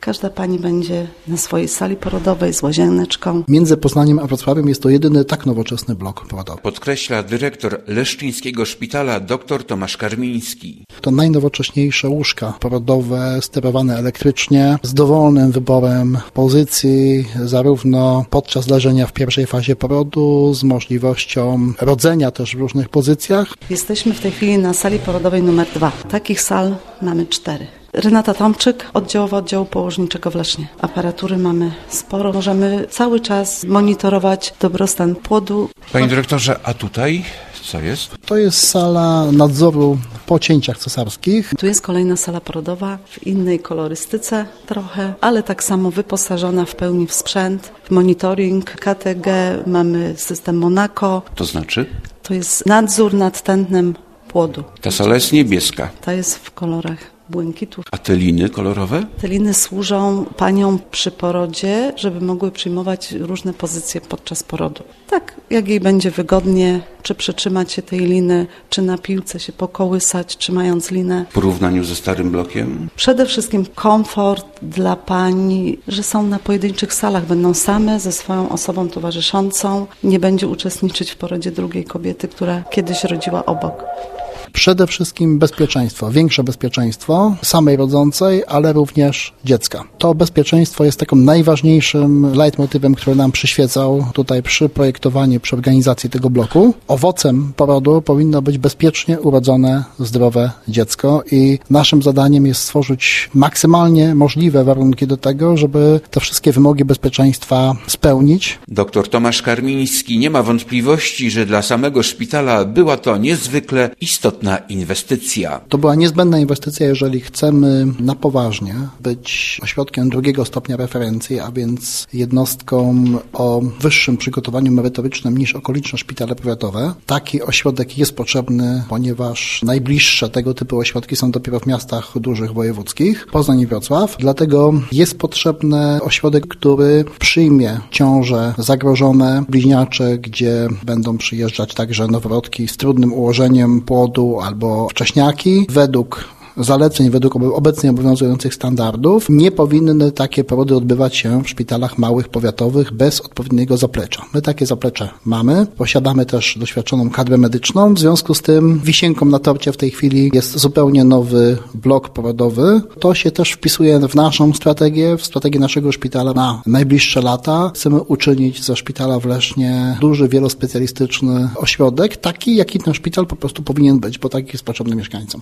Każda pani będzie na swojej sali porodowej z łazieneczką. Między Poznaniem a Wrocławiem jest to jedyny tak nowoczesny blok porodowy. Podkreśla dyrektor Leszczyńskiego Szpitala dr Tomasz Karmiński. To najnowocześniejsze łóżka porodowe, sterowane elektrycznie, z dowolnym wyborem pozycji, zarówno podczas leżenia w pierwszej fazie porodu, z możliwością rodzenia też w różnych pozycjach. Jesteśmy w tej chwili na sali porodowej numer 2. Takich sal mamy 4. Renata Tomczyk, oddziałowa oddziału położniczego w Lesznie. Aparatury mamy sporo. Możemy cały czas monitorować dobrostan płodu. Panie dyrektorze, a tutaj co jest? To jest sala nadzoru po cięciach cesarskich. Tu jest kolejna sala porodowa w innej kolorystyce trochę, ale tak samo wyposażona w pełni w sprzęt, w monitoring KTG, mamy system Monaco. To znaczy? To jest nadzór nad tętnem płodu. Ta sala jest niebieska. Ta jest w kolorach błękitu. A te liny kolorowe? Te liny służą paniom przy porodzie, żeby mogły przyjmować różne pozycje podczas porodu. Tak, jak jej będzie wygodnie, czy przytrzymać się tej liny, czy na piłce się pokołysać, trzymając linę. W porównaniu ze starym blokiem? Przede wszystkim komfort dla pań, że są na pojedynczych salach, będą same ze swoją osobą towarzyszącą, nie będzie uczestniczyć w porodzie drugiej kobiety, która kiedyś rodziła obok. Przede wszystkim bezpieczeństwo, większe bezpieczeństwo samej rodzącej, ale również dziecka. To bezpieczeństwo jest takim najważniejszym leitmotywem, który nam przyświecał tutaj przy projektowaniu, przy organizacji tego bloku. Owocem porodu powinno być bezpiecznie urodzone, zdrowe dziecko i naszym zadaniem jest stworzyć maksymalnie możliwe warunki do tego, żeby te wszystkie wymogi bezpieczeństwa spełnić. Dr Tomasz Karmiński nie ma wątpliwości, że dla samego szpitala była to niezwykle istotna inwestycja. To była niezbędna inwestycja, jeżeli chcemy na poważnie być ośrodkiem drugiego stopnia referencji, a więc jednostką o wyższym przygotowaniu merytorycznym niż okoliczne szpitale powiatowe. Taki ośrodek jest potrzebny, ponieważ najbliższe tego typu ośrodki są dopiero w miastach dużych wojewódzkich, Poznań i Wrocław. Dlatego jest potrzebny ośrodek, który przyjmie ciąże zagrożone, bliźniacze, gdzie będą przyjeżdżać także noworodki z trudnym ułożeniem płodu albo wcześniaki. Według zaleceń, według obecnie obowiązujących standardów nie powinny takie porody odbywać się w szpitalach małych, powiatowych bez odpowiedniego zaplecza. My takie zaplecze mamy, posiadamy też doświadczoną kadrę medyczną, w związku z tym wisienką na torcie w tej chwili jest zupełnie nowy blok porodowy. To się też wpisuje w naszą strategię, w strategię naszego szpitala na najbliższe lata. Chcemy uczynić ze szpitala w Lesznie duży, wielospecjalistyczny ośrodek, taki jaki ten szpital po prostu powinien być, bo taki jest potrzebny mieszkańcom.